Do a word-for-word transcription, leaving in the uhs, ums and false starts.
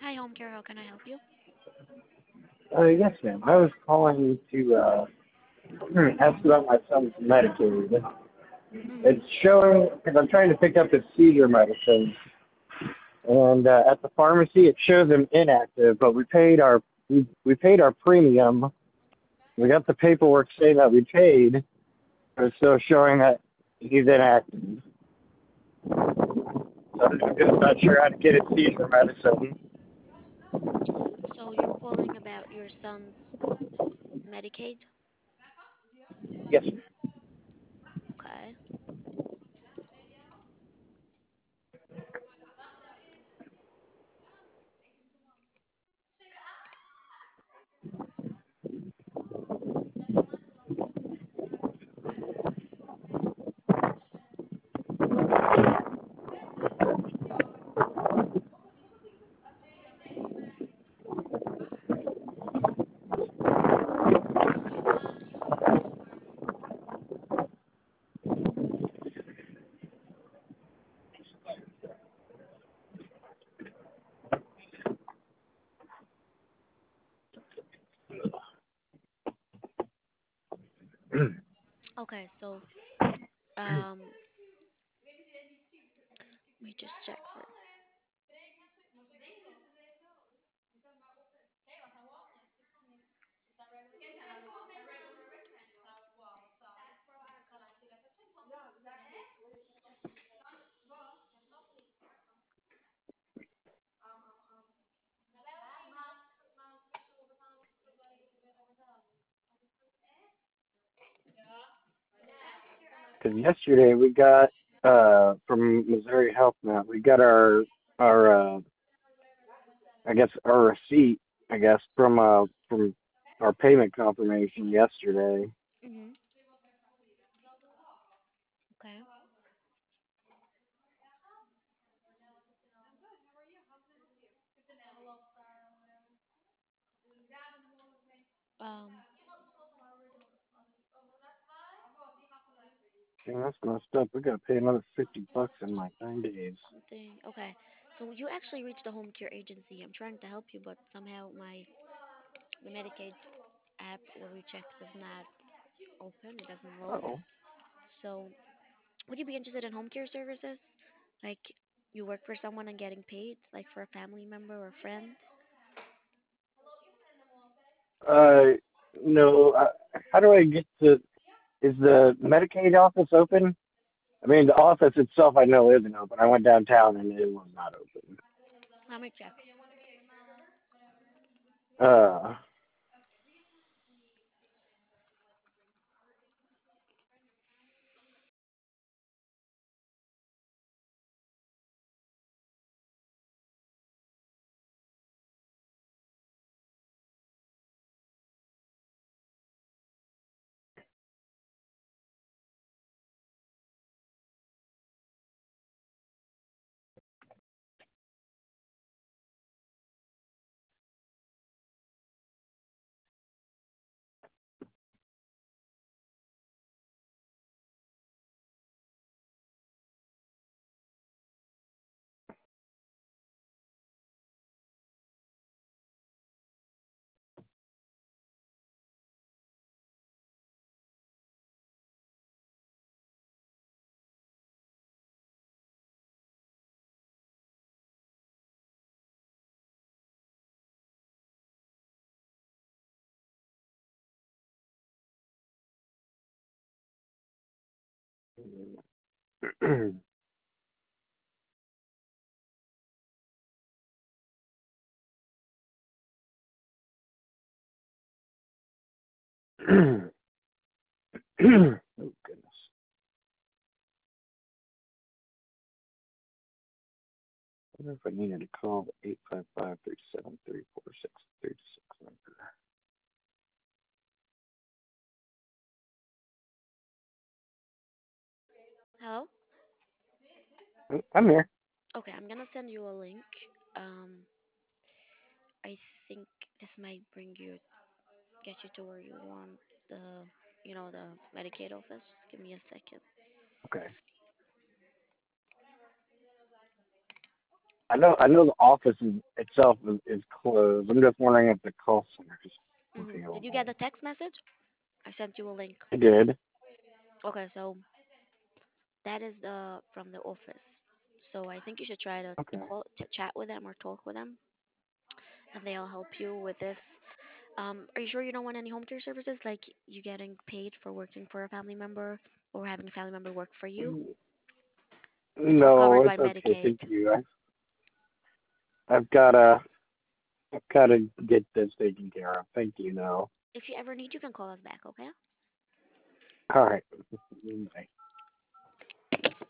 Hi, home care. How can I help you? Uh, yes, ma'am. I was calling to uh, ask about my son's Medicaid. Mm-hmm. It's showing because I'm trying to pick up his seizure medicine, and uh, at the pharmacy it shows him inactive. But we paid our we, we paid our premium. We got the paperwork saying that we paid, but it's still showing that he's inactive. So I'm just not sure how to get his seizure medicine. So you're calling about your son's Medicaid? Yes, ma'am. Okay. Okay. So um, let me just check for. Because yesterday we got uh from Missouri Health Net, we got our our uh I guess our receipt, I guess, from uh from our payment confirmation yesterday. Mm-hmm. Okay. Um, Dang, that's messed up. We gotta pay another fifty bucks in like nine days. something. Okay. So you actually reached the home care agency. I'm trying to help you, but somehow my the Medicaid app where we checked is not open. It doesn't load. Oh. So would you be interested in home care services? Like you work for someone and getting paid, like for a family member or friend? Uh, no. Uh, how do I get to? Is the Medicaid office open? I mean, the office itself I know isn't open. I went downtown and it was not open. Let me check. Uh, oh goodness. I wonder if I needed to call the eight five five three seven three four six three six number. Hello? Oh, I'm here. Okay, I'm gonna send you a link. Um, I think this might bring you, get you to where you want the, you know, the Medicaid office. Just give me a second. Okay. I know I know the office is, itself is, is closed. I'm just wondering if the call center is Hmm. Did you get available. the text message? I sent you a link. I did. Okay, so that is the from the office. So I think you should try to Okay. call, to chat with them or talk with them, and they'll help you with this. Um, are you sure you don't want any home care services, like you getting paid for working for a family member or having a family member work for you? It's all No, covered by it's okay. Medicaid. Thank you. I, I've gotta I've gotta get this taken care of. Thank you. No. If you ever need, you can call us back, okay? All right. Bye.